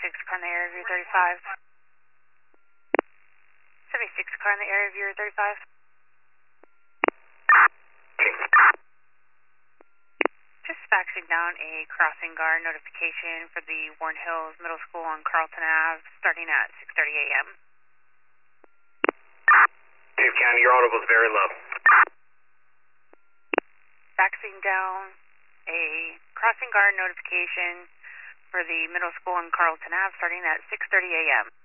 car in the area of your 35. 76 car in the area of your 35. Just faxing down a crossing guard notification for the Warren Hills Middle School on Carlton Ave starting at 6:30 a.m. Dave County, your audible is very low. Faxing down a crossing guard notification for the middle school on Carlton Ave starting at 6:30 a.m.